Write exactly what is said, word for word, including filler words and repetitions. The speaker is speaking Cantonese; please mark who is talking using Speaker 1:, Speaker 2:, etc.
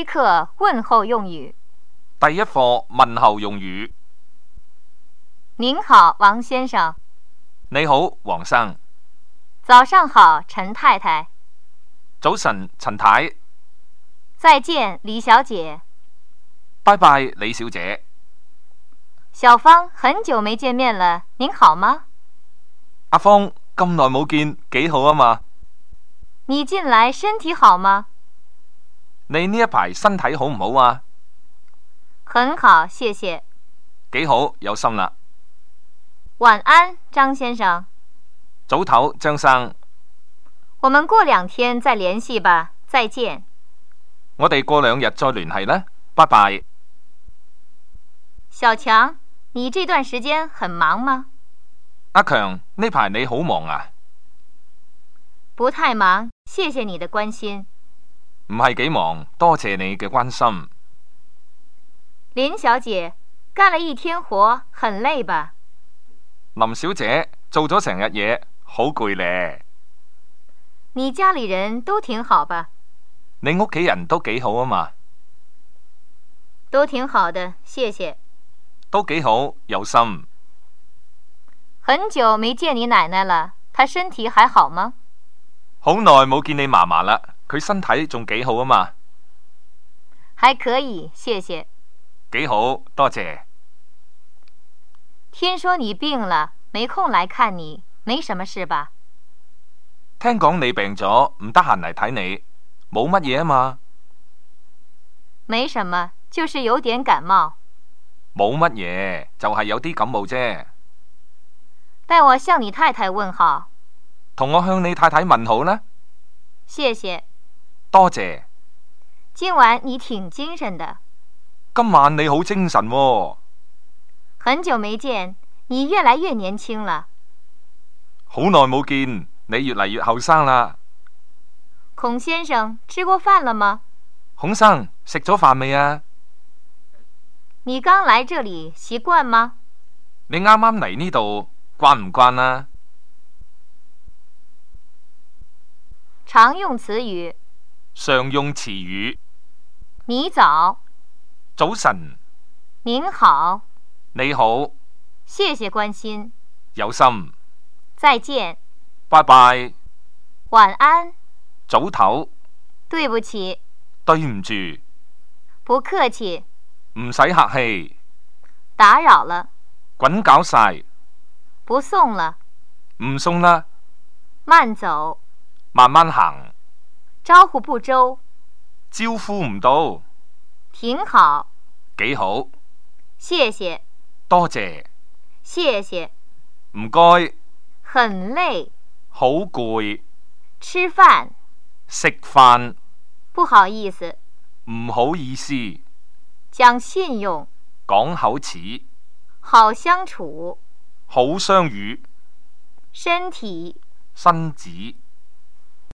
Speaker 1: 課問候用語。
Speaker 2: 第一課問候用語。
Speaker 1: 您好，王先生。
Speaker 2: 你好，黃生。
Speaker 1: 早上好，陳太太。
Speaker 2: 早晨，陳太。
Speaker 1: 再見，李小姐。
Speaker 2: 拜拜，李小姐。
Speaker 1: 小芳，很久沒見面了，您好嗎？
Speaker 2: 阿芳，咁耐冇見，幾好啊嘛。
Speaker 1: 你近來身體好嗎？
Speaker 2: 你呢一排身體好唔好啊？
Speaker 1: 很好，謝謝。
Speaker 2: 幾好，有心啦。
Speaker 1: 晚安，張先生。
Speaker 2: 早唞，張生。
Speaker 1: 我們過兩天再聯繫吧，再見。
Speaker 2: 我哋過兩日再聯繫啦，拜拜。
Speaker 1: 小強，你這段時間很忙嗎？
Speaker 2: 阿強，呢排你好忙啊？
Speaker 1: 不太忙，謝謝你的關心。
Speaker 2: 唔係幾忙，多謝你嘅關心。
Speaker 1: 林小姐，幹了一天活，很累吧？
Speaker 2: 林小姐，做咗成日嘢，好攰咧。
Speaker 1: 你家裏人都挺好吧？
Speaker 2: 你屋企人都幾好啊嘛？
Speaker 1: 都挺好的，謝謝。
Speaker 2: 都幾好，有心。
Speaker 1: 很久沒見你奶奶了，她身體還好嗎？
Speaker 2: 好耐冇見你嫲嫲啦，佢身體仲幾好啊嘛？
Speaker 1: 還可以，謝謝。
Speaker 2: 幾好，多謝。
Speaker 1: 聽說你病了，沒空來看你，沒什麼事吧？
Speaker 2: 聽講你病咗，唔得閒嚟睇你，冇乜嘢啊嘛？
Speaker 1: 沒什麼，就是有點感冒。
Speaker 2: 冇乜嘢，就係有啲感冒啫。
Speaker 1: 代我向你太太問好。
Speaker 2: 同我向你太太問好啦。
Speaker 1: 謝謝。
Speaker 2: 多謝。
Speaker 1: 今晚你挺精神的。
Speaker 2: 今晚你好精神喎。
Speaker 1: 很久沒見，你越來越年輕了。
Speaker 2: 好耐冇見，你越嚟越後生啦。
Speaker 1: 孔先生，吃過飯了嗎？
Speaker 2: 孔生，食咗飯未啊？
Speaker 1: 你剛來這裡，習慣嗎？
Speaker 2: 你啱啱嚟呢度，慣唔慣啊？
Speaker 1: 常用詞語。
Speaker 2: 常用詞語。
Speaker 1: 你早。
Speaker 2: 早晨。
Speaker 1: 您好。
Speaker 2: 你好。
Speaker 1: 謝謝關心。
Speaker 2: 有心。
Speaker 1: 再見。
Speaker 2: 拜拜。
Speaker 1: 晚安。
Speaker 2: 早唞。
Speaker 1: 對不起。
Speaker 2: 對唔住。
Speaker 1: 不客氣。
Speaker 2: 唔使客氣。
Speaker 1: 打擾了。
Speaker 2: 滾搞晒。
Speaker 1: 不送了。
Speaker 2: 唔送啦。
Speaker 1: 慢走。
Speaker 2: 慢慢行。
Speaker 1: 招呼不周。
Speaker 2: 招呼唔到。
Speaker 1: 挺好。
Speaker 2: 幾好。
Speaker 1: 謝謝。
Speaker 2: 多謝。
Speaker 1: 謝謝。
Speaker 2: 唔該。
Speaker 1: 很累。
Speaker 2: 好攰。
Speaker 1: 吃飯。
Speaker 2: 食飯。
Speaker 1: 不好意思。
Speaker 2: 唔好意思。
Speaker 1: 講信用。
Speaker 2: 講口齒。
Speaker 1: 好相處。
Speaker 2: 好相與。
Speaker 1: 身體。
Speaker 2: 身子。